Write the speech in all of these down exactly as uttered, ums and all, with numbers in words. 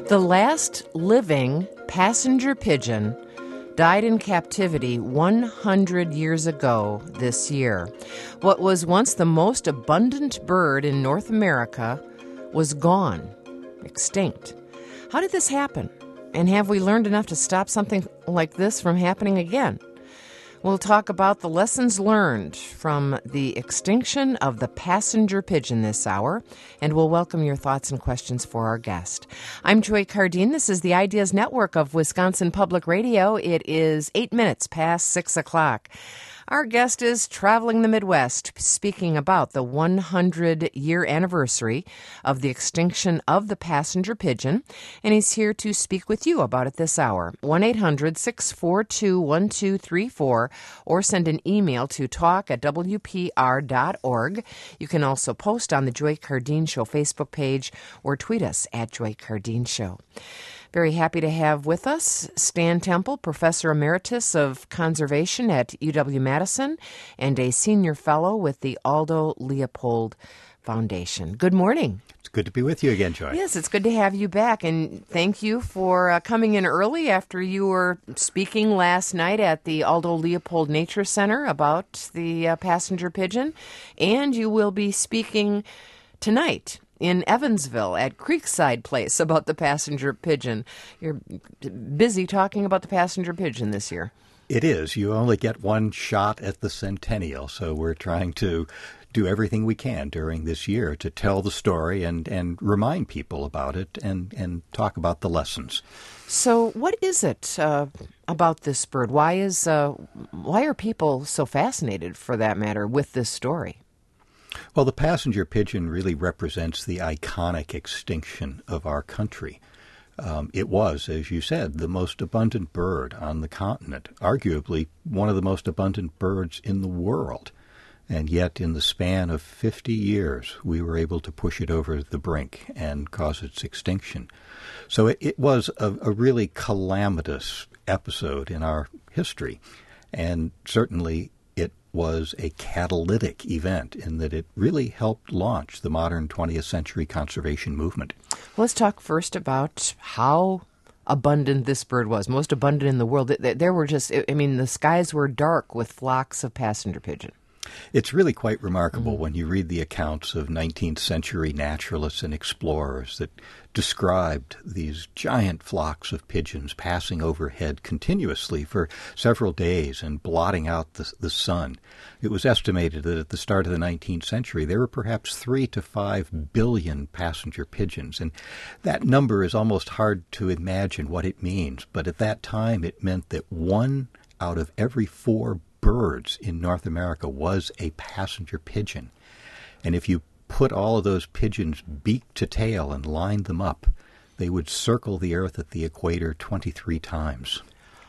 The last living passenger pigeon died in captivity one hundred years ago this year. What was once the most abundant bird in North America was gone, extinct. How did this happen? And have we learned enough to stop something like this from happening again? We'll talk about the lessons learned from the extinction of the passenger pigeon this hour, and we'll welcome your thoughts and questions for our guest. I'm Joy Cardine. This is the Ideas Network of Wisconsin Public Radio. It is eight minutes past six o'clock. Our guest is traveling the Midwest, speaking about the one hundred year anniversary of the extinction of the passenger pigeon, and he's here to speak with you about it this hour. one eight hundred six four two one two three four or send an email to talk at w p r dot org. You can also post on the Joy Cardine Show Facebook page or tweet us at Joy Cardine Show. Very happy to have with us Stan Temple, Professor Emeritus of Conservation at U W-Madison and a Senior Fellow with the Aldo Leopold Foundation. Good morning. It's good to be with you again, Joy. Yes, it's good to have you back, and thank you for uh, coming in early after you were speaking last night at the Aldo Leopold Nature Center about the uh, passenger pigeon, and you will be speaking tonight in Evansville at Creekside Place about the passenger pigeon. You're busy talking about the passenger pigeon this year. It is. You only get one shot at the centennial, so we're trying to do everything we can during this year to tell the story and, and remind people about it and, and talk about the lessons. So what is it uh, about this bird? Why is uh, why are people so fascinated, for that matter, with this story? Well, the passenger pigeon really represents the iconic extinction of our country. Um, it was, as you said, the most abundant bird on the continent, arguably one of the most abundant birds in the world. And yet, in the span of fifty years, we were able to push it over the brink and cause its extinction. So it, it was a, a really calamitous episode in our history, and certainly was a catalytic event in that it really helped launch the modern twentieth century conservation movement. Let's talk first about how abundant this bird was, most abundant in the world. There were just, I mean, the skies were dark with flocks of passenger pigeon. It's really quite remarkable Mm-hmm. when you read the accounts of nineteenth century naturalists and explorers that described these giant flocks of pigeons passing overhead continuously for several days and blotting out the, the sun. It was estimated that at the start of the nineteenth century there were perhaps three to five billion passenger pigeons, and that number is almost hard to imagine what it means, but at that time it meant that one out of every four birds in North America was a passenger pigeon. And if you put all of those pigeons beak to tail and lined them up, they would circle the earth at the equator twenty-three times.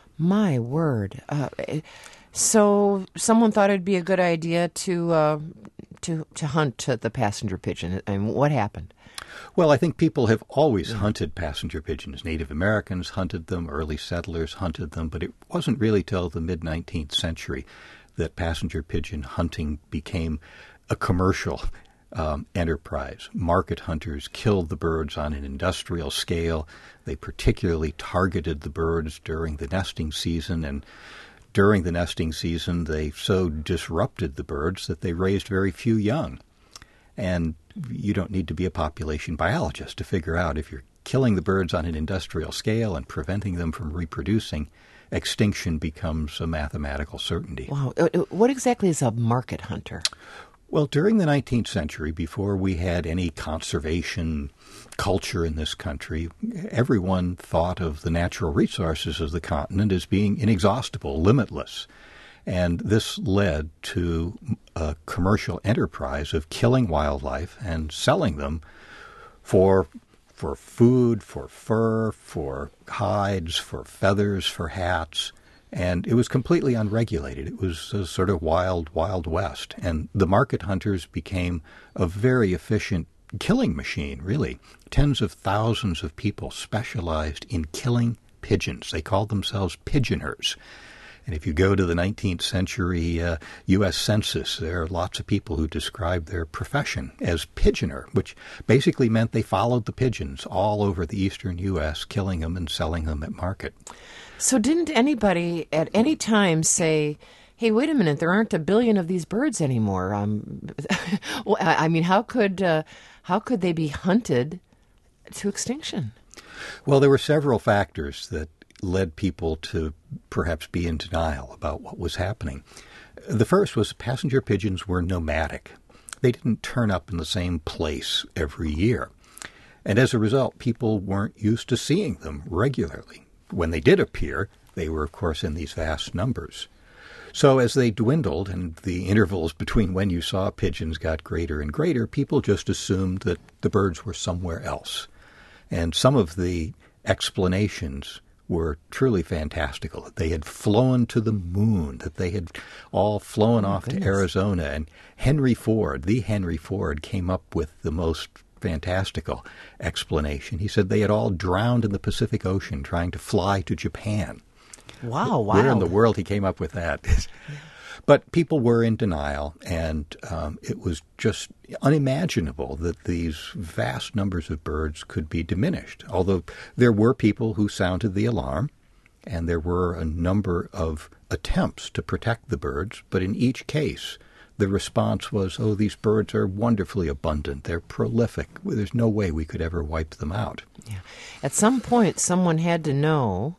My word. Uh, so someone thought it'd be a good idea to uh, to to hunt the passenger pigeon. And what happened? Well, I think people have always hunted passenger pigeons. Native Americans hunted them, early settlers hunted them, but it wasn't really till the mid-nineteenth century that passenger pigeon hunting became a commercial um, enterprise. Market hunters killed the birds on an industrial scale. They particularly targeted the birds during the nesting season, and during the nesting season they so disrupted the birds that they raised very few young. And you don't need to be a population biologist to figure out if you're killing the birds on an industrial scale and preventing them from reproducing, extinction becomes a mathematical certainty. Wow. What exactly is a market hunter? Well, during the nineteenth century, before we had any conservation culture in this country, everyone thought of the natural resources of the continent as being inexhaustible, limitless. And this led to a commercial enterprise of killing wildlife and selling them for for food, for fur, for hides, for feathers, for hats. And it was completely unregulated. It was a sort of wild, wild west. And the market hunters became a very efficient killing machine, really. Tens of thousands of people specialized in killing pigeons. They called themselves pigeoners. And if you go to the nineteenth century uh, U S Census, there are lots of people who describe their profession as pigeoner, which basically meant they followed the pigeons all over the eastern U S, killing them and selling them at market. So didn't anybody at any time say, hey, wait a minute, there aren't a billion of these birds anymore? Um, well, I mean, how could uh, how could they be hunted to extinction? Well, there were several factors that led people to perhaps be in denial about what was happening. The first was passenger pigeons were nomadic. They didn't turn up in the same place every year. And as a result, people weren't used to seeing them regularly. When they did appear, they were, of course, in these vast numbers. So as they dwindled and the intervals between when you saw pigeons got greater and greater, people just assumed that the birds were somewhere else. And some of the explanations were truly fantastical, that they had flown to the moon, that they had all flown oh, off goodness. to Arizona. And Henry Ford, the Henry Ford, came up with the most fantastical explanation. He said they had all drowned in the Pacific Ocean trying to fly to Japan. Wow, wow. Where in the world he came up with that? But people were in denial, and um, it was just unimaginable that these vast numbers of birds could be diminished, although there were people who sounded the alarm, and there were a number of attempts to protect the birds, but in each case the response was, oh, these birds are wonderfully abundant, they're prolific, there's no way we could ever wipe them out. Yeah. At some point, someone had to know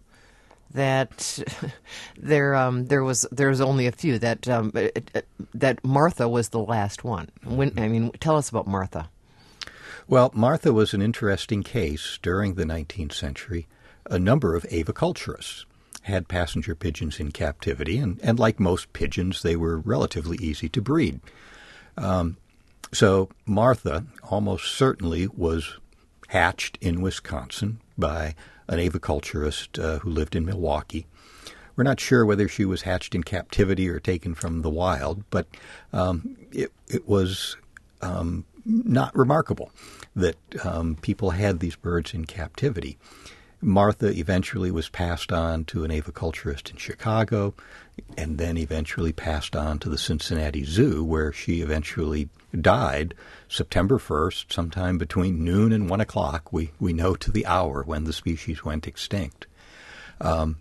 that there um, there was there was only a few, that um, that Martha was the last one. When, I mean, tell us about Martha. Well, Martha was an interesting case during the nineteenth century. A number of aviculturists had passenger pigeons in captivity, and, and like most pigeons, they were relatively easy to breed. Um, so Martha almost certainly was hatched in Wisconsin by an aviculturist uh, who lived in Milwaukee. We're not sure whether she was hatched in captivity or taken from the wild, but um, it, it was um, not remarkable that um, people had these birds in captivity. Martha eventually was passed on to an aviculturist in Chicago, and then eventually passed on to the Cincinnati Zoo, where she eventually died September first, sometime between noon and one o'clock. We, we know to the hour when the species went extinct. Um,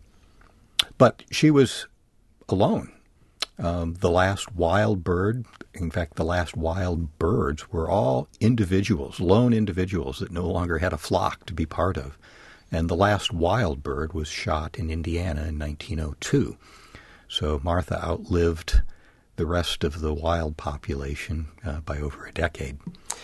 but she was alone. Um, the last wild bird, in fact, the last wild birds were all individuals, lone individuals that no longer had a flock to be part of. And the last wild bird was shot in Indiana in nineteen oh two. So Martha outlived the rest of the wild population uh, by over a decade.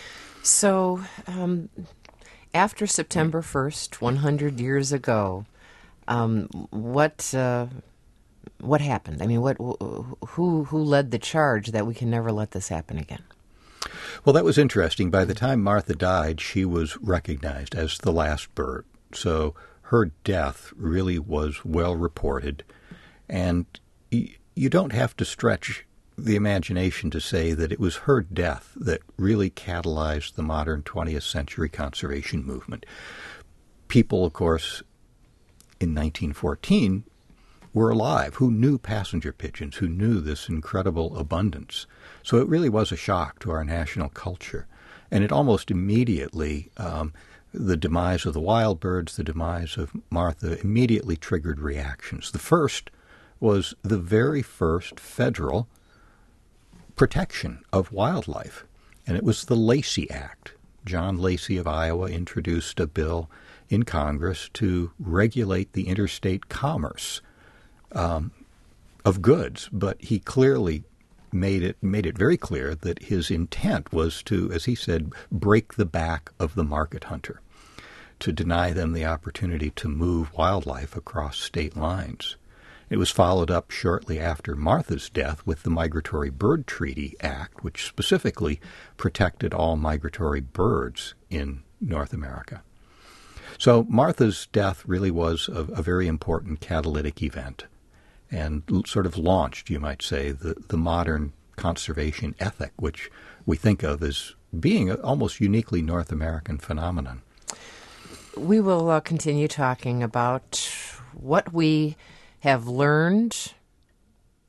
So um, after September first, one hundred years ago, um, what uh, what happened? I mean, what who who led the charge that we can never let this happen again? Well, that was interesting. By the time Martha died, she was recognized as the last bird. So her death really was well reported, and y- you don't have to stretch the imagination to say that it was her death that really catalyzed the modern twentieth century conservation movement. People, of course, in nineteen fourteen were alive who knew passenger pigeons, who knew this incredible abundance. So it really was a shock to our national culture, and it almost immediately um, the demise of the wild birds, the demise of Martha, immediately triggered reactions. The first was the very first federal protection of wildlife, and it was the Lacey Act. John Lacey of Iowa introduced a bill in Congress to regulate the interstate commerce um, of goods, but he clearly made it made it very clear that his intent was to, as he said, break the back of the market hunter, to deny them the opportunity to move wildlife across state lines. It was followed up shortly after Martha's death with the Migratory Bird Treaty Act, which specifically protected all migratory birds in North America. So Martha's death really was a, a very important catalytic event, and sort of launched, you might say, the, the modern conservation ethic, which we think of as being an almost uniquely North American phenomenon. We will uh, continue talking about what we have learned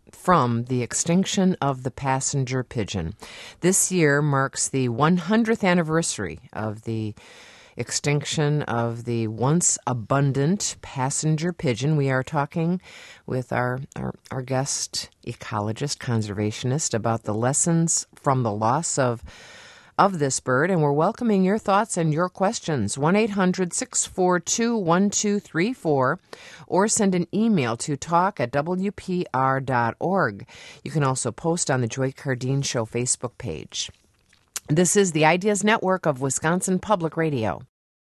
from the extinction of the passenger pigeon. This year marks the one hundredth anniversary of the extinction of the once abundant passenger pigeon. We are talking with our, our, our guest ecologist, conservationist, about the lessons from the loss of of this bird, and we're welcoming your thoughts and your questions. one eight hundred six four two one two three four, or send an email to talk at w p r dot org. You can also post on the Joy Cardine Show Facebook page. This is the Ideas Network of Wisconsin Public Radio.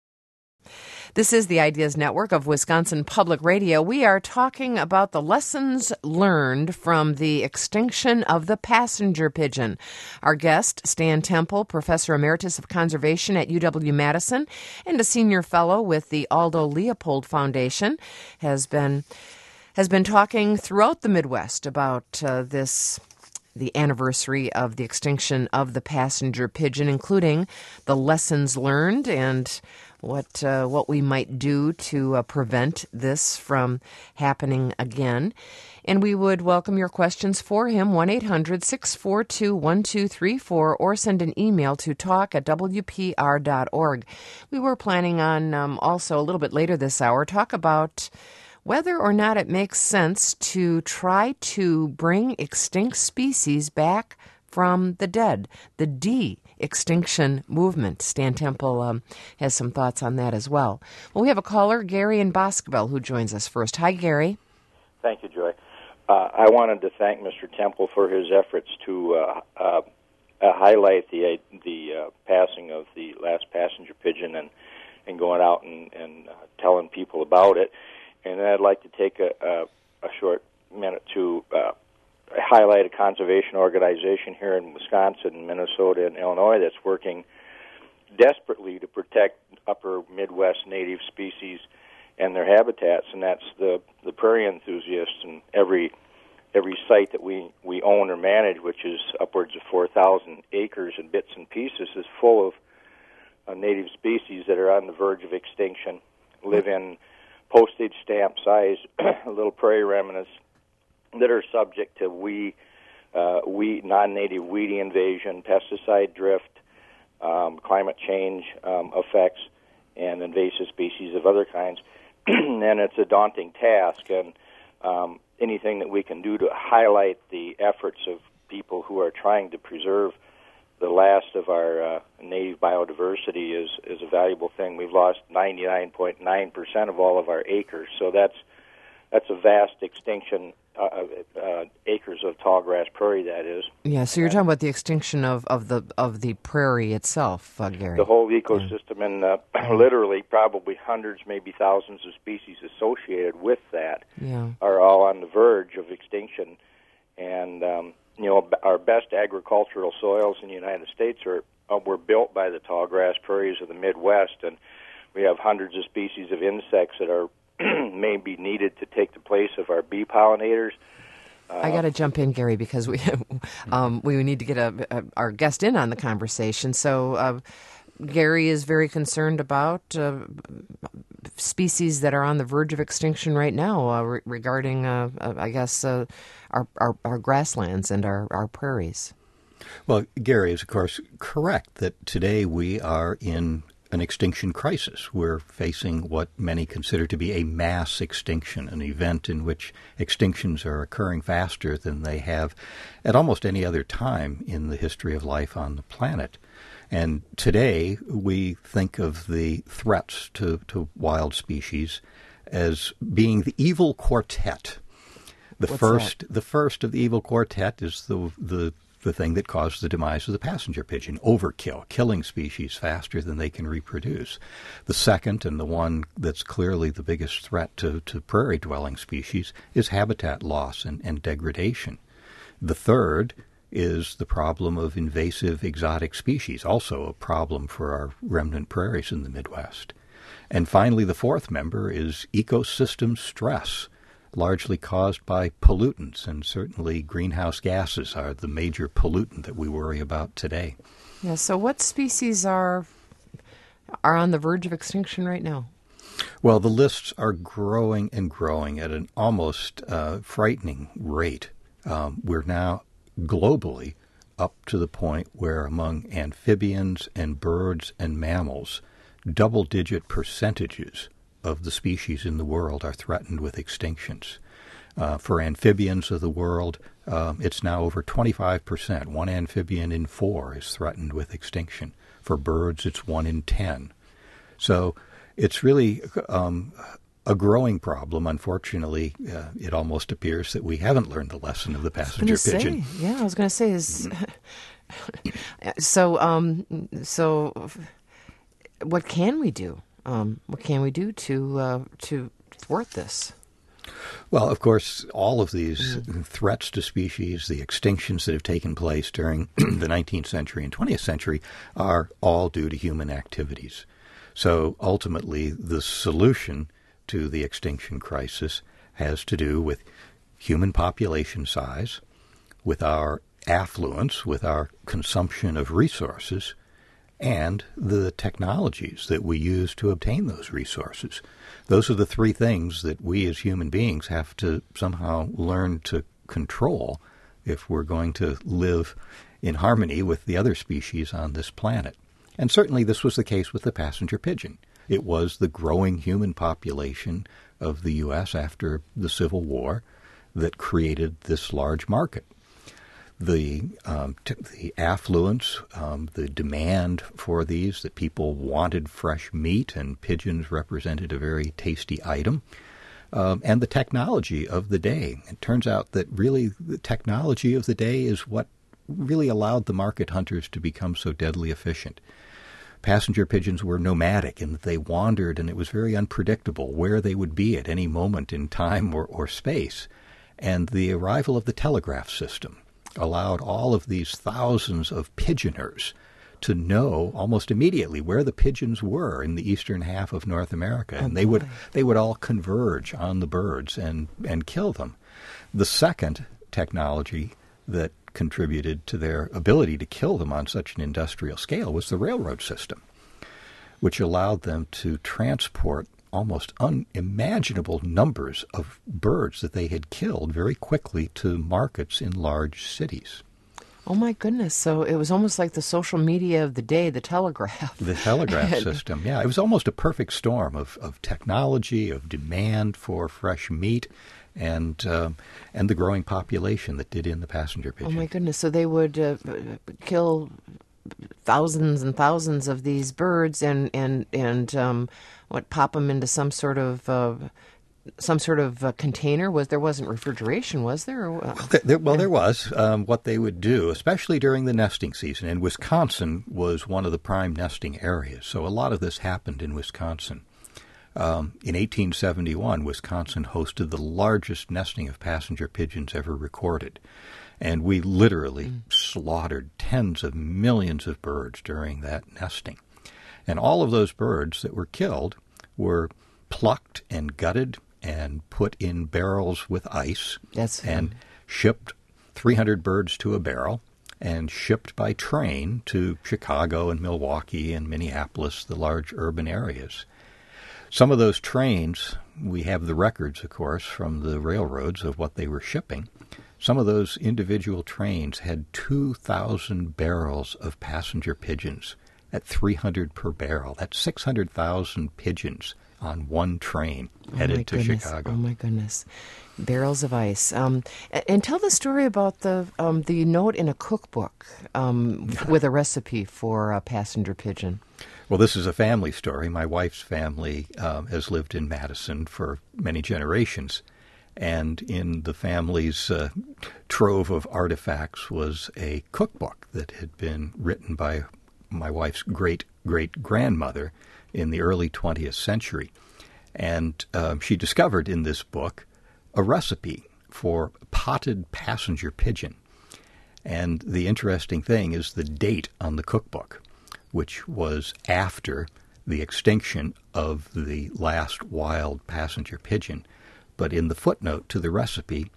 This is the Ideas Network of Wisconsin Public Radio. We are talking about the lessons learned from the extinction of the passenger pigeon. Our guest, Stan Temple, Professor Emeritus of Conservation at U W-Madison and a senior fellow with the Aldo Leopold Foundation, has been has been talking throughout the Midwest about uh, this the anniversary of the extinction of the passenger pigeon, including the lessons learned and what uh, what we might do to uh, prevent this from happening again. And we would welcome your questions for him, one eight hundred six four two one two three four, or send an email to talk at w p r dot org. We were planning on um, also a little bit later this hour talk about whether or not it makes sense to try to bring extinct species back from the dead, the de-extinction movement. Stan Temple um, has some thoughts on that as well. Well, we have a caller, Gary in Boscobel, who joins us first. Hi, Gary. Thank you, Joy. Uh, I wanted to thank Mister Temple for his efforts to uh, uh, uh, highlight the uh, the uh, passing of the last passenger pigeon and, and going out and, and uh, telling people about it. And I'd like to take a, a, a short minute to uh, highlight a conservation organization here in Wisconsin, Minnesota, and Illinois that's working desperately to protect upper Midwest native species and their habitats, and that's the, the prairie enthusiasts. And every every site that we, we own or manage, which is upwards of four thousand acres and bits and pieces, is full of uh, native species that are on the verge of extinction, live in postage stamp size little prairie remnants that are subject to we, uh, we non-native weedy invasion, pesticide drift, um, climate change um, effects, and invasive species of other kinds. And it's a daunting task, and um, anything that we can do to highlight the efforts of people who are trying to preserve the last of our uh, native biodiversity is, is a valuable thing. We've lost ninety-nine point nine percent of all of our acres, so that's that's a vast extinction, uh, uh, acres of tall grass prairie, that is. Yeah, so you're talking about the extinction of, of the of the prairie itself, uh, Gary. The whole ecosystem, yeah. and uh, literally probably hundreds, maybe thousands of species associated with that yeah. are all on the verge of extinction. And um, you know, our best agricultural soils in the United States are uh, were built by the tall grass prairies of the Midwest, and we have hundreds of species of insects that are may be needed to take the place of our bee pollinators. Uh, I got to jump in, Gary, because we um, we need to get a, a, our guest in on the conversation. So uh, Gary is very concerned about uh, species that are on the verge of extinction right now uh, re- regarding, uh, uh, I guess, uh, our, our, our grasslands and our, our prairies. Well, Gary is, of course, correct that today we are in an extinction crisis. We're facing what many consider to be a mass extinction, an event in which extinctions are occurring faster than they have at almost any other time in the history of life on the planet. And today we think of the threats to, to wild species as being the evil quartet. The What's first that? the first of the evil quartet is the the the thing that caused the demise of the passenger pigeon, overkill, killing species faster than they can reproduce. The second, and the one that's clearly the biggest threat to, to prairie-dwelling species, is habitat loss and, and degradation. The third is the problem of invasive exotic species, also a problem for our remnant prairies in the Midwest. And finally, the fourth member is ecosystem stress, largely caused by pollutants, and certainly greenhouse gases are the major pollutant that we worry about today. Yeah, so what species are are on the verge of extinction right now? Well, the lists are growing and growing at an almost uh, frightening rate. Um, we're now globally up to the point where among amphibians and birds and mammals, double-digit percentages of the species in the world are threatened with extinctions. Uh, for amphibians of the world, um, it's now over twenty-five percent. One amphibian in four is threatened with extinction. For birds, it's one in ten. So it's really um, a growing problem. Unfortunately, uh, it almost appears that we haven't learned the lesson of the passenger pigeon. Say, yeah, I was going to say is so. Um, so, what can we do? Um, what can we do to uh, to thwart this? Well, of course, all of these mm. threats to species, the extinctions that have taken place during the nineteenth century and twentieth century, are all due to human activities. So ultimately, the solution to the extinction crisis has to do with human population size, with our affluence, with our consumption of resources, and the technologies that we use to obtain those resources. Those are the three things that we as human beings have to somehow learn to control if we're going to live in harmony with the other species on this planet. And certainly this was the case with the passenger pigeon. It was the growing human population of the U S after the Civil War that created this large market. The um, t- the affluence, um, the demand for these, that people wanted fresh meat, and pigeons represented a very tasty item, um, and the technology of the day. It turns out that really the technology of the day is what really allowed the market hunters to become so deadly efficient. Passenger pigeons were nomadic in that they wandered, and it was very unpredictable where they would be at any moment in time or, or space. And the arrival of the telegraph system allowed all of these thousands of pigeoners to know almost immediately where the pigeons were in the eastern half of North America, and oh, they would they would all converge on the birds and, and kill them. The second technology that contributed to their ability to kill them on such an industrial scale was the railroad system, which allowed them to transport almost unimaginable numbers of birds that they had killed very quickly to markets in large cities. Oh, my goodness. So it was almost like the social media of the day, the telegraph. The telegraph system, yeah. It was almost a perfect storm of, of technology, of demand for fresh meat, and um, and the growing population that did in the passenger pigeon. Oh, my goodness. So they would uh, kill thousands and thousands of these birds and, and, and um, what, pop them into some sort of... Uh, some sort of uh, container? Was there wasn't refrigeration, was there? Or, uh, well, there, well, there was. Um, what they would do, especially during the nesting season, and Wisconsin was one of the prime nesting areas, so a lot of this happened in Wisconsin. Um, in eighteen seventy-one, Wisconsin hosted the largest nesting of passenger pigeons ever recorded, and we literally mm. slaughtered tens of millions of birds during that nesting. And all of those birds that were killed were plucked and gutted and put in barrels with ice. That's and shipped three hundred birds to a barrel and shipped by train to Chicago and Milwaukee and Minneapolis, the large urban areas. Some of those trains, we have the records, of course, from the railroads of what they were shipping. Some of those individual trains had two thousand barrels of passenger pigeons at three hundred per barrel. That's six hundred thousand pigeons on one train headed oh to goodness. Chicago. Oh, my goodness. Barrels of ice. Um, and tell the story about the um, the note in a cookbook um, with a recipe for a passenger pigeon. Well, this is a family story. My wife's family um, has lived in Madison for many generations. And in the family's uh, trove of artifacts was a cookbook that had been written by my wife's great-great-grandmother in the early twentieth century. And um, she discovered in this book a recipe for potted passenger pigeon. And the interesting thing is the date on the cookbook, which was after the extinction of the last wild passenger pigeon. But in the footnote to the recipe,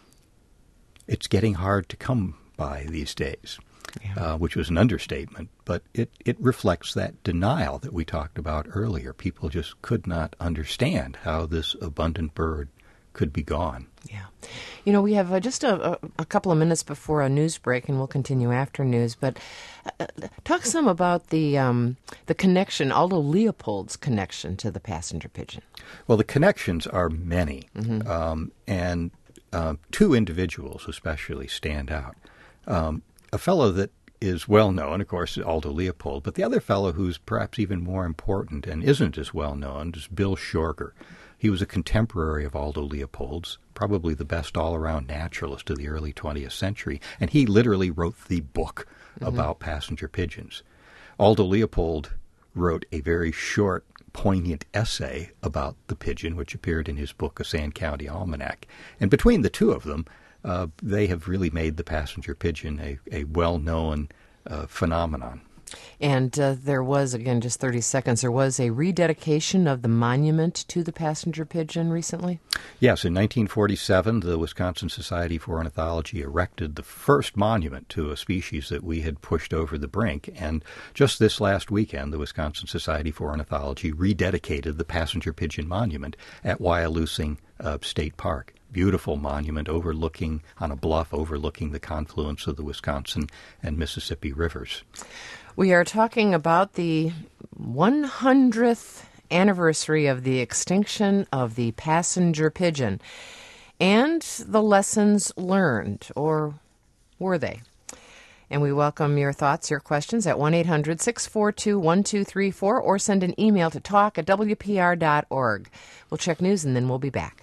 it's getting hard to come by these days. Yeah. Uh, which was an understatement, but it, it reflects that denial that we talked about earlier. People just could not understand how this abundant bird could be gone. Yeah. You know, we have uh, just a, a, a couple of minutes before a news break, and we'll continue after news. But uh, talk some about the um, the connection, Aldo Leopold's connection to the passenger pigeon. Well, the connections are many, Mm-hmm. um, and uh, two individuals especially stand out. Um, a fellow that is well known, of course, is Aldo Leopold, but the other fellow who's perhaps even more important and isn't as well known is Bill Shorger. He was a contemporary of Aldo Leopold's, probably the best all-around naturalist of the early twentieth century, and he literally wrote the book mm-hmm. about passenger pigeons. Aldo Leopold wrote a very short, poignant essay about the pigeon, which appeared in his book, A Sand County Almanac. And between the two of them, uh, they have really made the passenger pigeon a, a well-known uh, phenomenon. And uh, there was, again, just thirty seconds, there was a rededication of the monument to the passenger pigeon recently? Yes, in nineteen forty-seven, the Wisconsin Society for Ornithology erected the first monument to a species that we had pushed over the brink. And just this last weekend, the Wisconsin Society for Ornithology rededicated the passenger pigeon monument at Wyalusing uh, State Park. Beautiful monument overlooking, on a bluff overlooking the confluence of the Wisconsin and Mississippi rivers. We are talking about the one hundredth anniversary of the extinction of the passenger pigeon and the lessons learned, or were they? And we welcome your thoughts, your questions at one eight hundred six four two one two three four or send an email to talk at w p r dot org. We'll check news and then we'll be back.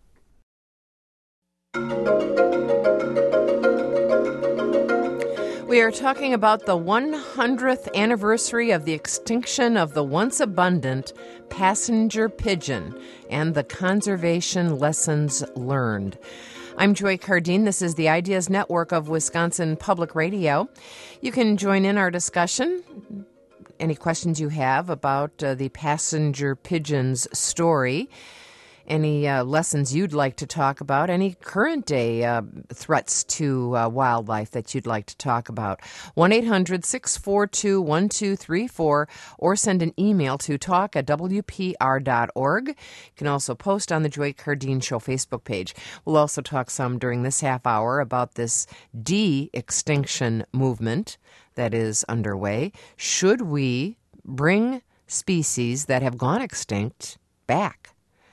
We are talking about the one hundredth anniversary of the extinction of the once abundant passenger pigeon and the conservation lessons learned. I'm Joy Cardine. This is the Ideas Network of Wisconsin Public Radio. You can join in our discussion. Any questions you have about uh, the passenger pigeon's story, any uh, lessons you'd like to talk about, any current day uh, threats to uh, wildlife that you'd like to talk about. one eight hundred six four two one two three four or send an email to talk at w p r dot org. You can also post on the Joy Cardine Show Facebook page. We'll also talk some during this half hour about this de-extinction movement that is underway. Should we bring species that have gone extinct back?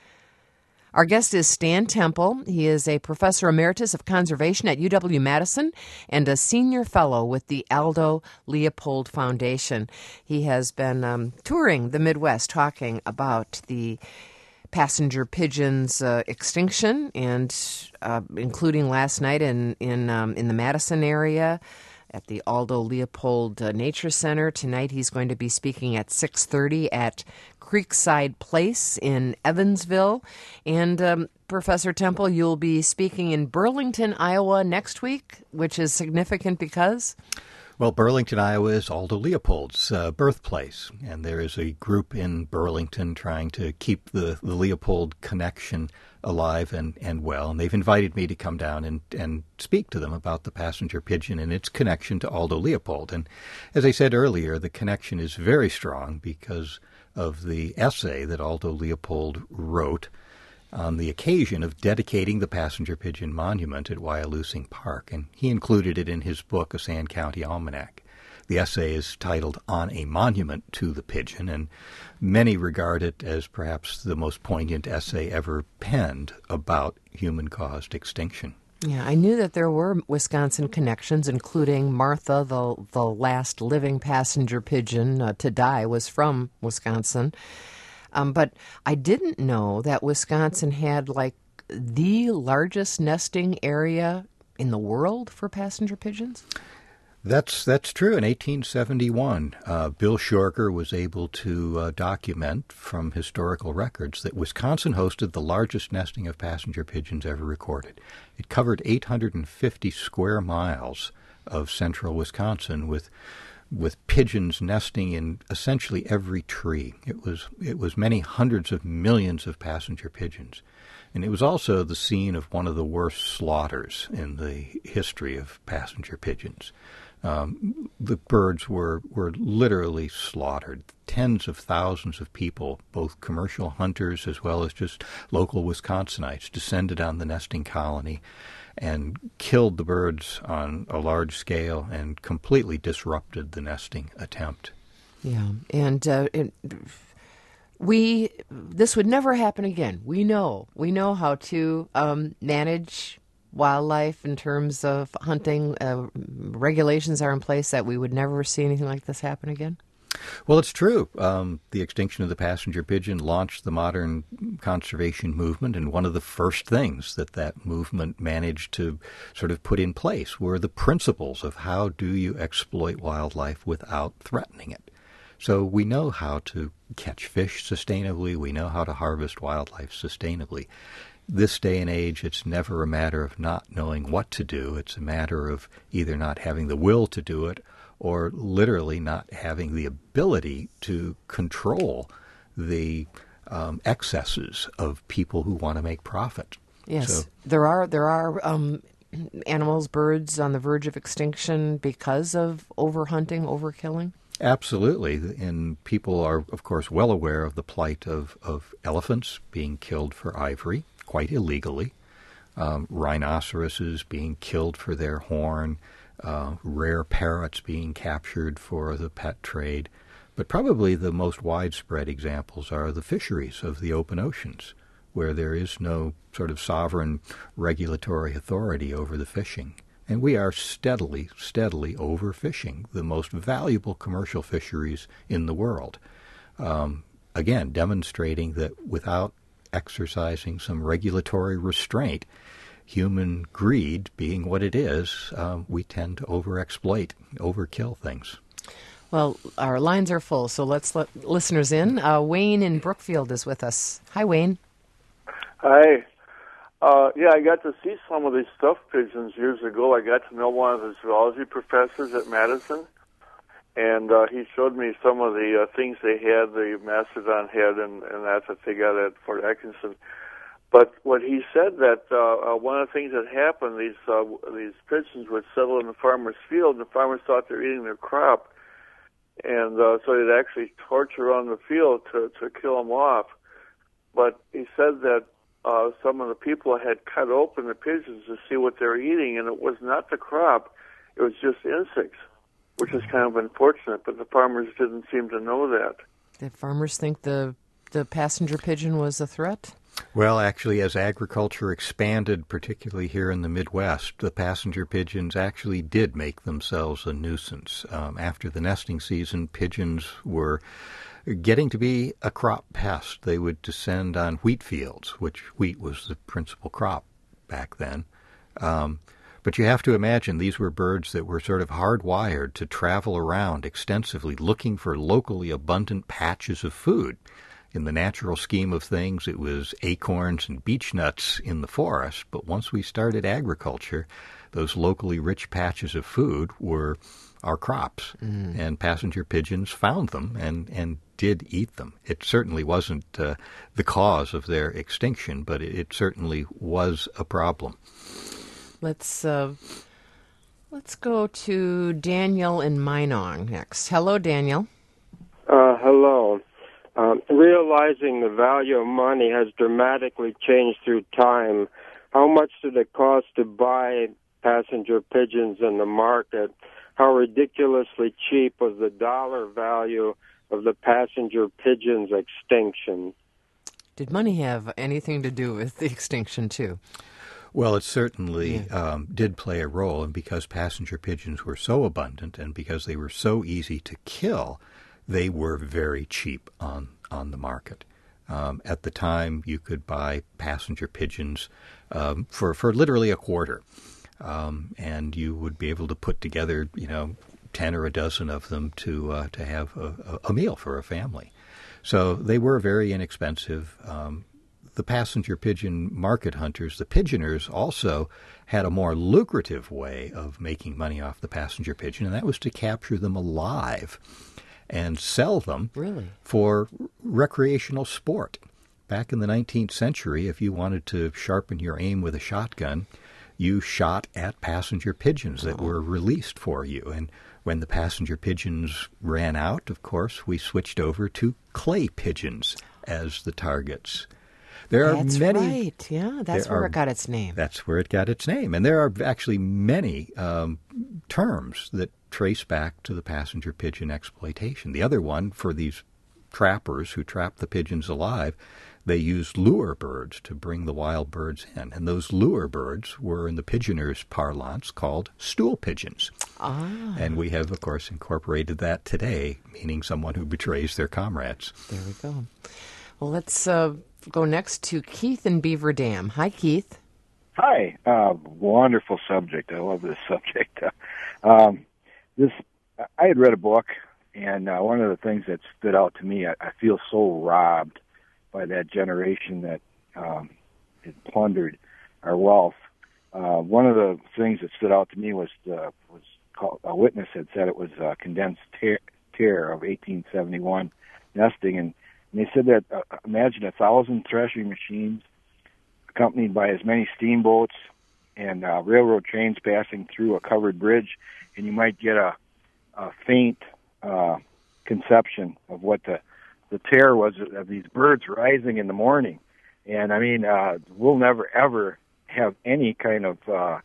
Our guest is Stan Temple. He is a professor emeritus of conservation at U W-Madison and a senior fellow with the Aldo Leopold Foundation. He has been um, touring the Midwest talking about the passenger pigeon's uh, extinction, and uh, including last night in in um, in the Madison area at the Aldo Leopold uh, Nature Center. Tonight he's going to be speaking at six thirty at Creekside Place in Evansville. And um, Professor Temple, you'll be speaking in Burlington, Iowa next week, which is significant because? Well, Burlington, Iowa is Aldo Leopold's uh, birthplace, and there is a group in Burlington trying to keep the, the Leopold connection alive and, and well, and they've invited me to come down and, and speak to them about the passenger pigeon and its connection to Aldo Leopold. And as I said earlier, the connection is very strong because of the essay that Aldo Leopold wrote on the occasion of dedicating the passenger pigeon monument at Wyalusing Park, and he included it in his book, A Sand County Almanac. The essay is titled On a Monument to the Pigeon, and many regard it as perhaps the most poignant essay ever penned about human-caused extinction. Yeah, I knew that there were Wisconsin connections, including Martha, the the last living passenger pigeon uh, to die was from Wisconsin. Um, but I didn't know that Wisconsin had, like, the largest nesting area in the world for passenger pigeons. That's that's true. In eighteen seventy-one, uh, Bill Shorger was able to uh, document from historical records that Wisconsin hosted the largest nesting of passenger pigeons ever recorded. It covered eight hundred fifty square miles of central Wisconsin, with with pigeons nesting in essentially every tree. It was it was many hundreds of millions of passenger pigeons. And it was also the scene of one of the worst slaughters in the history of passenger pigeons. Um, the birds were, were literally slaughtered. Tens of thousands of people, both commercial hunters as well as just local Wisconsinites, descended on the nesting colony and killed the birds on a large scale and completely disrupted the nesting attempt. Yeah, and uh, it, we this would never happen again. We know we know how to um, manage wildlife in terms of hunting. Uh, regulations are in place that we would never see anything like this happen again. Well, it's true. Um, the extinction of the passenger pigeon launched the modern conservation movement, and one of the first things that that movement managed to sort of put in place were the principles of how do you exploit wildlife without threatening it. So we know how to catch fish sustainably. We know how to harvest wildlife sustainably. This day and age, it's never a matter of not knowing what to do. It's a matter of either not having the will to do it or literally not having the ability to control the um, excesses of people who want to make profit. Yes, So, there are there are um, animals, birds on the verge of extinction because of overhunting, overkilling. absolutely. And people are, of course, well aware of the plight of, of elephants being killed for ivory, quite illegally, um, rhinoceroses being killed for their horn, Uh, rare parrots being captured for the pet trade. But probably the most widespread examples are the fisheries of the open oceans, where there is no sort of sovereign regulatory authority over the fishing. And we are steadily, steadily overfishing the most valuable commercial fisheries in the world. Um, again, demonstrating that without exercising some regulatory restraint, human greed being what it is, uh, we tend to overexploit, overkill things. Well, our lines are full, so let's let listeners in. Uh, Wayne in Brookfield is with us. Hi, Wayne. Hi. Uh, yeah, I got to see some of these stuffed pigeons years ago. I got to know one of the zoology professors at Madison, and uh, he showed me some of the uh, things they had, the mastodon had, and, and that's what they got at Fort Atkinson. But what he said that uh, uh, one of the things that happened, these uh, these pigeons would settle in the farmer's field, and the farmers thought they were eating their crop, and uh, so they'd actually torture on the field to, to kill them off. But he said that uh, some of the people had cut open the pigeons to see what they were eating, and it was not the crop, it was just insects, which is kind of unfortunate, but the farmers didn't seem to know that. Did farmers think the the passenger pigeon was a threat? Well, actually, as agriculture expanded, particularly here in the Midwest, the passenger pigeons actually did make themselves a nuisance. Um, after the nesting season, pigeons were getting to be a crop pest. They would descend on wheat fields, which wheat was the principal crop back then. Um, but you have to imagine these were birds that were sort of hardwired to travel around extensively looking for locally abundant patches of food. In the natural scheme of things, it was acorns and beech nuts in the forest, but once we started agriculture, those locally rich patches of food were our crops, mm. and passenger pigeons found them and, and did eat them. It certainly wasn't uh, the cause of their extinction, but it, it certainly was a problem. Let's uh, let's go to Daniel in Minong next. Hello, Daniel. Uh, hello. Um, realizing the value of money has dramatically changed through time. How much did it cost to buy passenger pigeons in the market? How ridiculously cheap was the dollar value of the passenger pigeon's extinction? Did money have anything to do with the extinction, too? Well, it certainly yeah. um, did play a role, and because passenger pigeons were so abundant and because they were so easy to kill, they were very cheap on, on the market. Um, at the time, you could buy passenger pigeons um, for, for literally a quarter, um, and you would be able to put together, you know, ten or a dozen of them to uh, to have a, a meal for a family. So they were very inexpensive. Um, the passenger pigeon market hunters, the pigeoners, also had a more lucrative way of making money off the passenger pigeon, and that was to capture them alive and sell them really? for recreational sport. Back in the nineteenth century, if you wanted to sharpen your aim with a shotgun, you shot at passenger pigeons that were released for you. And when the passenger pigeons ran out, of course, we switched over to clay pigeons as the targets. There That's are many. right. Yeah, that's where are, it got its name. That's where it got its name. And there are actually many um, terms that trace back to the passenger pigeon exploitation. The other one, for these trappers who trap the pigeons alive, they used lure birds to bring the wild birds in. And those lure birds were, in the pigeoners' parlance, called stool pigeons. Ah. And we have, of course, incorporated that today, meaning someone who betrays their comrades. There we go. Well, let's uh, go next to Keith in Beaver Dam. Hi, Keith. Hi. Uh, wonderful subject. I love this subject. um, this I had read a book, and uh, one of the things that stood out to me, I, I feel so robbed by that generation that um, had plundered our wealth. Uh, one of the things that stood out to me was the, was called, a witness had said it was uh, condensed tear, tear of eighteen seventy-one nesting, and And they said that, uh, imagine a thousand threshing machines accompanied by as many steamboats and uh, railroad trains passing through a covered bridge, and you might get a, a faint uh, conception of what the, the terror was of these birds rising in the morning. And, I mean, uh, we'll never, ever have any kind of uh,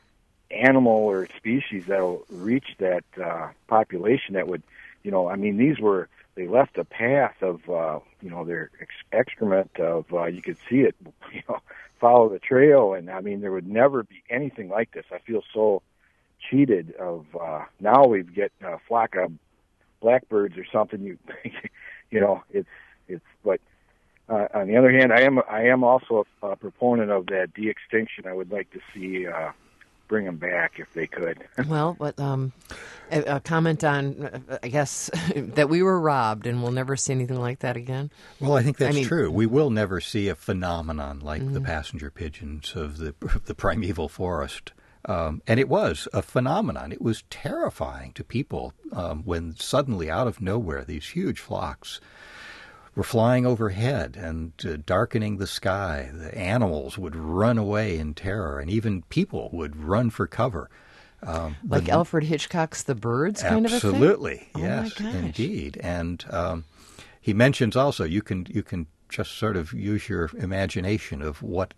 animal or species that will reach that uh, population that would, you know, I mean, these were... They left a path of, uh, you know, their ex- excrement of, uh, you could see it, you know, follow the trail. And, I mean, there would never be anything like this. I feel so cheated of, uh, now we get a flock of blackbirds or something, you, you know, it's, it's, but, uh, on the other hand, I am, I am also a, a proponent of that de-extinction. I would like to see, uh, bring them back if they could. Well, what, um, a, a comment on, uh, I guess, that we were robbed and we'll never see anything like that again? Well, I think that's I mean, true. We will never see a phenomenon like mm-hmm. the passenger pigeons of the, of the primeval forest. Um, and it was a phenomenon. It was terrifying to people um, when suddenly, out of nowhere, these huge flocks were flying overhead and uh, darkening the sky. The animals would run away in terror, and even people would run for cover. Um, like the, Alfred Hitchcock's The Birds kind of a thing? Absolutely, Oh yes, my gosh. indeed. And um, he mentions also, you can you can just sort of use your imagination of what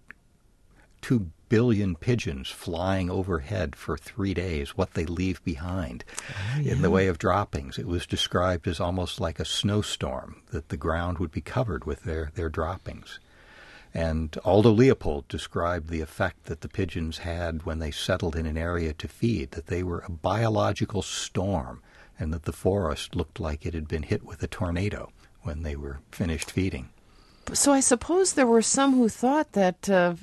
two billion pigeons flying overhead for three days, what they leave behind oh, yeah. in the way of droppings. It was described as almost like a snowstorm, that the ground would be covered with their, their droppings. And Aldo Leopold described the effect that the pigeons had when they settled in an area to feed, that they were a biological storm, and that the forest looked like it had been hit with a tornado when they were finished feeding. So I suppose there were some who thought that uh,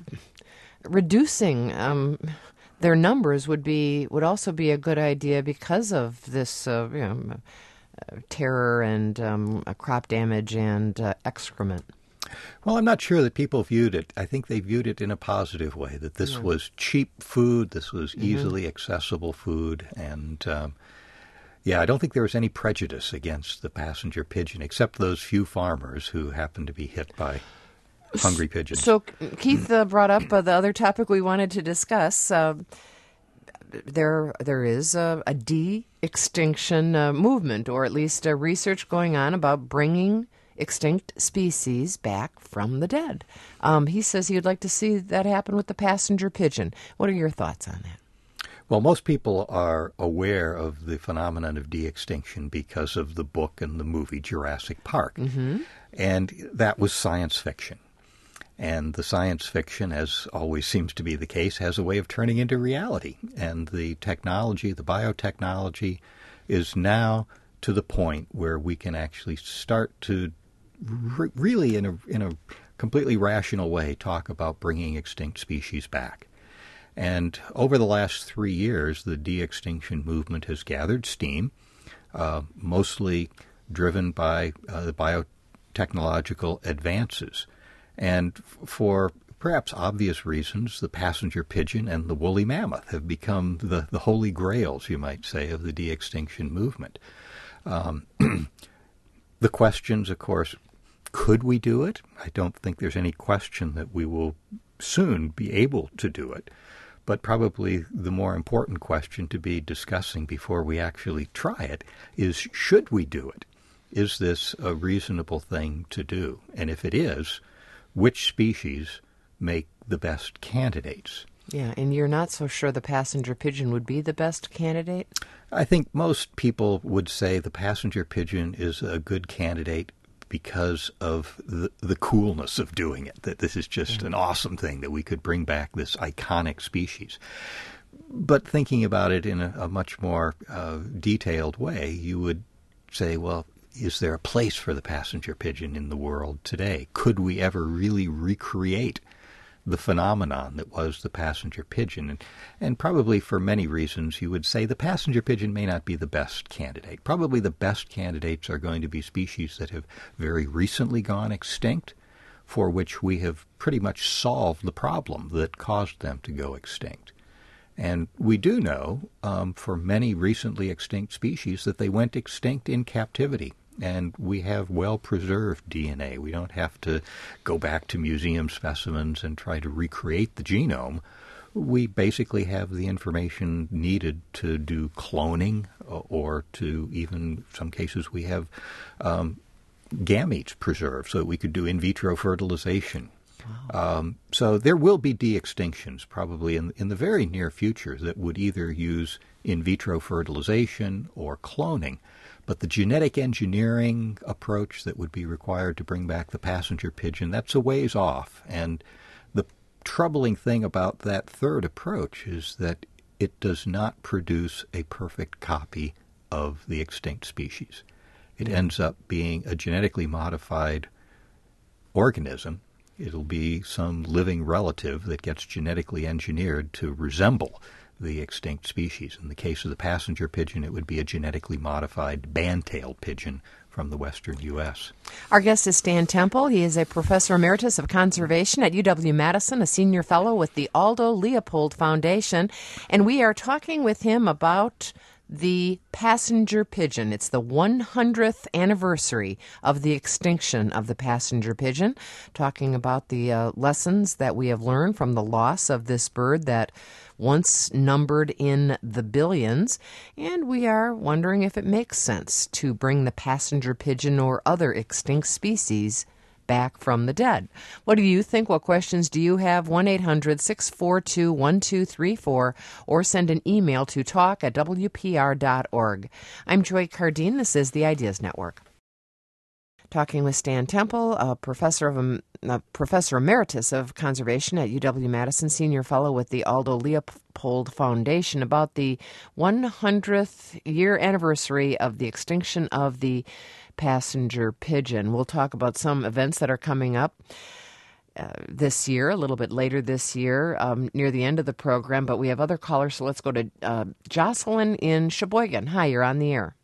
reducing um, their numbers would be would also be a good idea because of this uh, you know, uh, terror and um, uh, crop damage and uh, excrement. Well, I'm not sure that people viewed it. I think they viewed it in a positive way, that this yeah. was cheap food, this was mm-hmm. easily accessible food, and um, yeah, I don't think there was any prejudice against the passenger pigeon, except those few farmers who happened to be hit by hungry pigeons. So Keith uh, brought up uh, the other topic we wanted to discuss. Uh, there, there is a, a de-extinction uh, movement, or at least a research going on about bringing extinct species back from the dead. Um, he says he would like to see that happen with the passenger pigeon. What are your thoughts on that? Well, most people are aware of the phenomenon of de-extinction because of the book and the movie Jurassic Park. Mm-hmm. And that was science fiction. And the science fiction, as always seems to be the case, has a way of turning into reality. And the technology, the biotechnology, is now to the point where we can actually start to re- really, in a in a completely rational way, talk about bringing extinct species back. And over the last three years, the de-extinction movement has gathered steam, uh, mostly driven by uh, the biotechnological advances. And f- for perhaps obvious reasons, the passenger pigeon and the woolly mammoth have become the, the holy grails, you might say, of the de-extinction movement. Um, the questions, of course, could we do it? I don't think there's any question that we will soon be able to do it. But probably the more important question to be discussing before we actually try it is, should we do it? Is this a reasonable thing to do? And if it is, which species make the best candidates? Yeah, and you're not so sure the passenger pigeon would be the best candidate? I think most people would say the passenger pigeon is a good candidate because of the, the coolness of doing it, that this is just mm-hmm. an awesome thing, that we could bring back this iconic species. But thinking about it in a, a much more uh, detailed way, you would say, well, is there a place for the passenger pigeon in the world today? Could we ever really recreate the phenomenon that was the passenger pigeon? And, and probably for many reasons you would say the passenger pigeon may not be the best candidate. Probably the best candidates are going to be species that have very recently gone extinct, for which we have pretty much solved the problem that caused them to go extinct. And we do know um, for many recently extinct species that they went extinct in captivity. And we have well-preserved D N A. We don't have to go back to museum specimens and try to recreate the genome. We basically have the information needed to do cloning, or to even, some cases, we have um, gametes preserved so that we could do in vitro fertilization. Wow. Um, so there will be de-extinctions probably in, in the very near future that would either use in vitro fertilization or cloning. But the genetic engineering approach that would be required to bring back the passenger pigeon, that's a ways off. And the troubling thing about that third approach is that it does not produce a perfect copy of the extinct species. It ends up being a genetically modified organism. It'll be some living relative that gets genetically engineered to resemble the extinct species. In the case of the passenger pigeon, it would be a genetically modified band-tailed pigeon from the western U S. Our guest is Stan Temple. He is a professor emeritus of conservation at U W-Madison, a senior fellow with the Aldo Leopold Foundation, and we are talking with him about the passenger pigeon. It's the one hundredth anniversary of the extinction of the passenger pigeon, talking about the uh, lessons that we have learned from the loss of this bird that once numbered in the billions, and we are wondering if it makes sense to bring the passenger pigeon or other extinct species back from the dead. What do you think? What questions do you have? one eight hundred six four two one two three four, or send an email to talk at w p r dot org. I'm Joy Cardine. This is the Ideas Network. Talking with Stan Temple, a professor of um, a professor emeritus of conservation at U W-Madison, senior fellow with the Aldo Leopold Foundation, about the one hundredth year anniversary of the extinction of the passenger pigeon. We'll talk about some events that are coming up uh, this year, a little bit later this year, um, near the end of the program, but we have other callers, so let's go to uh, Jocelyn in Sheboygan. Hi, you're on the air.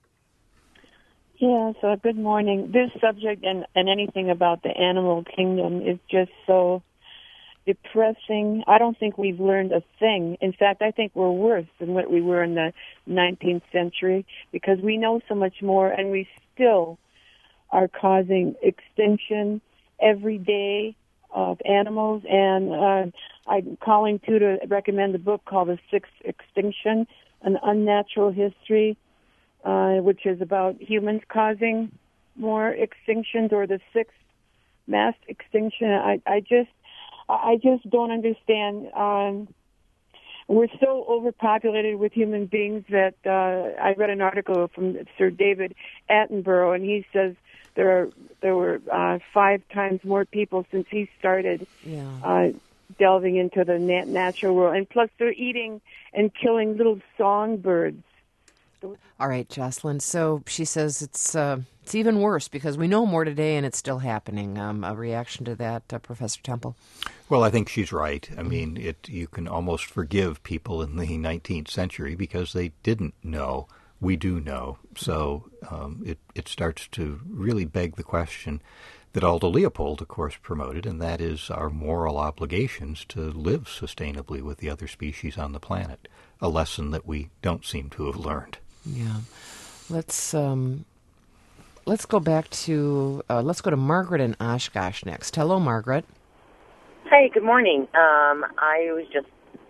Yes, uh, good morning. This subject and, and anything about the animal kingdom is just so depressing. I don't think we've learned a thing. In fact, I think we're worse than what we were in the nineteenth century because we know so much more, and we still are causing extinction every day of animals. And uh, I'm calling, too, to recommend a book called The Sixth Extinction, An Unnatural History, Uh, which is about humans causing more extinctions, or the sixth mass extinction. I, I just, I just don't understand. Um, we're so overpopulated with human beings that uh, I read an article from Sir David Attenborough, and he says there are there were uh, five times more people since he started yeah. uh, delving into the nat- natural world, and plus they're eating and killing little songbirds. All right, Jocelyn. So she says it's uh, it's even worse because we know more today and it's still happening. Um, a reaction to that, uh, Professor Temple? Well, I think she's right. I mean, it you can almost forgive people in the nineteenth century because they didn't know. We do know. So um, it, it starts to really beg the question that Aldo Leopold, of course, promoted, and that is our moral obligations to live sustainably with the other species on the planet, a lesson that we don't seem to have learned. Yeah, let's um, let's go back to uh, let's go to Margaret in Oshkosh next. Hello, Margaret. Hey, good morning. Um, I was just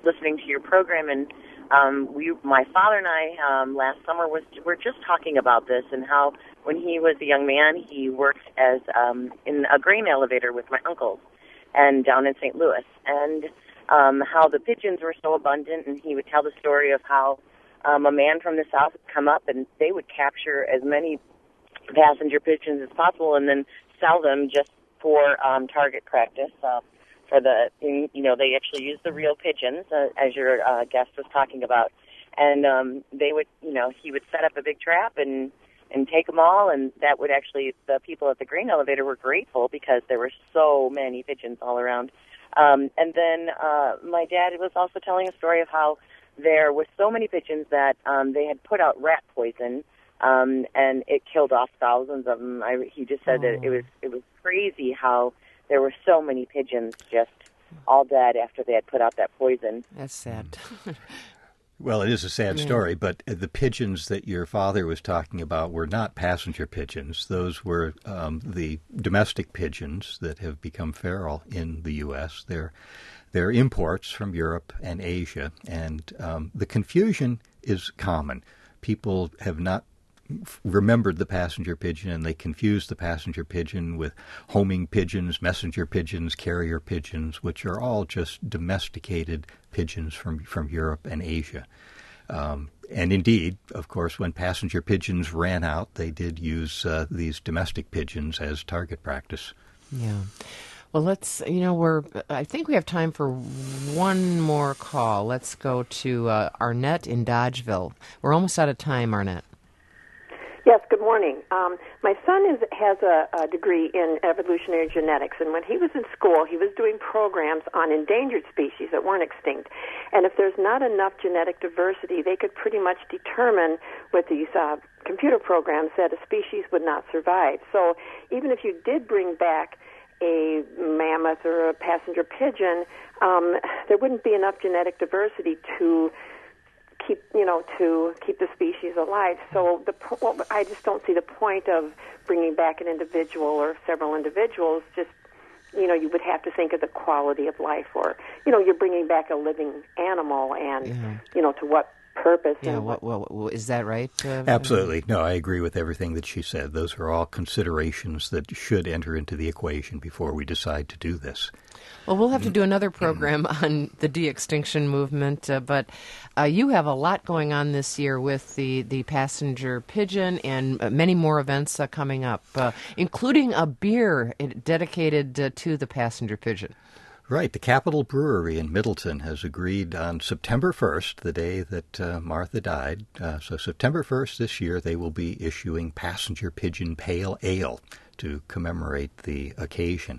listening to your program, and um, we, my father and I, um, last summer was were just talking about this and how when he was a young man, he worked as um, in a grain elevator with my uncles, and down in Saint Louis, and um, how the pigeons were so abundant, and he would tell the story of how um, a man from the south would come up and they would capture as many passenger pigeons as possible, and then sell them just for um, target practice. Uh, For the, you know, they actually use the real pigeons, uh, as your uh, guest was talking about, and um, they would, you know, he would set up a big trap and and take them all, and that would actually, the people at the grain elevator were grateful because there were so many pigeons all around. Um, and then uh, my dad was also telling a story of how there were so many pigeons that um, they had put out rat poison, um, and it killed off thousands of them. I, he just said oh. that it was it was crazy how there were so many pigeons just all dead after they had put out that poison. That's sad. Well, it is a sad yeah. story, but the pigeons that your father was talking about were not passenger pigeons. Those were um, the domestic pigeons that have become feral in the U S. They're, they're imports from Europe and Asia, and um, the confusion is common. People have not remembered the passenger pigeon, and they confused the passenger pigeon with homing pigeons, messenger pigeons, carrier pigeons, which are all just domesticated pigeons from, from Europe and Asia. Um, and indeed, of course, when passenger pigeons ran out, they did use uh, these domestic pigeons as target practice. Yeah. Well, let's, you know, we're, I think we have time for one more call. Let's go to uh, Arnett in Dodgeville. We're almost out of time, Arnett. Yes, good morning. Um, my son is, has a, a degree in evolutionary genetics, and when he was in school, he was doing programs on endangered species that weren't extinct. And if there's not enough genetic diversity, they could pretty much determine with these uh, computer programs that a species would not survive. So even if you did bring back a mammoth or a passenger pigeon, um, there wouldn't be enough genetic diversity to keep, you know, to keep the species alive. So the well, I just don't see the point of bringing back an individual or several individuals. Just, you know, you would have to think of the quality of life, or, you know, you're bringing back a living animal, and, yeah. you know, to what purpose. Yeah, and well, well, well, is that right? Uh, Absolutely. No, I agree with everything that she said. Those are all considerations that should enter into the equation before we decide to do this. Well, we'll have to do another program on the de-extinction movement, uh, but uh, you have a lot going on this year with the, the passenger pigeon and uh, many more events uh, coming up, uh, including a beer dedicated uh, to the passenger pigeon. Right. The Capitol Brewery in Middleton has agreed on September first, the day that uh, Martha died. Uh, so September first this year, they will be issuing Passenger Pigeon Pale Ale to commemorate the occasion.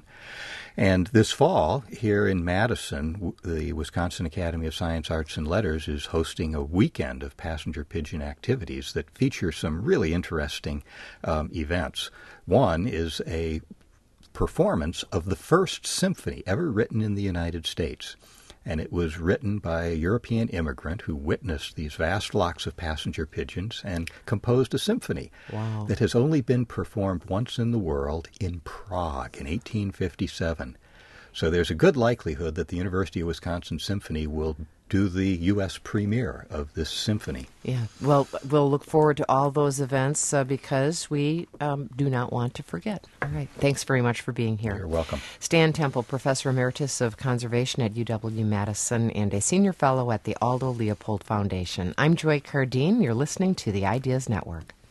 And this fall, here in Madison, the Wisconsin Academy of Science, Arts, and Letters is hosting a weekend of passenger pigeon activities that feature some really interesting um, events. One is a performance of the first symphony ever written in the United States. And it was written by a European immigrant who witnessed these vast flocks of passenger pigeons and composed a symphony wow. that has only been performed once in the world in Prague in eighteen fifty-seven. So there's a good likelihood that the University of Wisconsin Symphony will do the U S premiere of this symphony. Yeah, well, we'll look forward to all those events uh, because we um, do not want to forget. All right, thanks very much for being here. You're welcome. Stan Temple, Professor Emeritus of Conservation at U W-Madison and a Senior Fellow at the Aldo Leopold Foundation. I'm Joy Cardine. You're listening to the Ideas Network.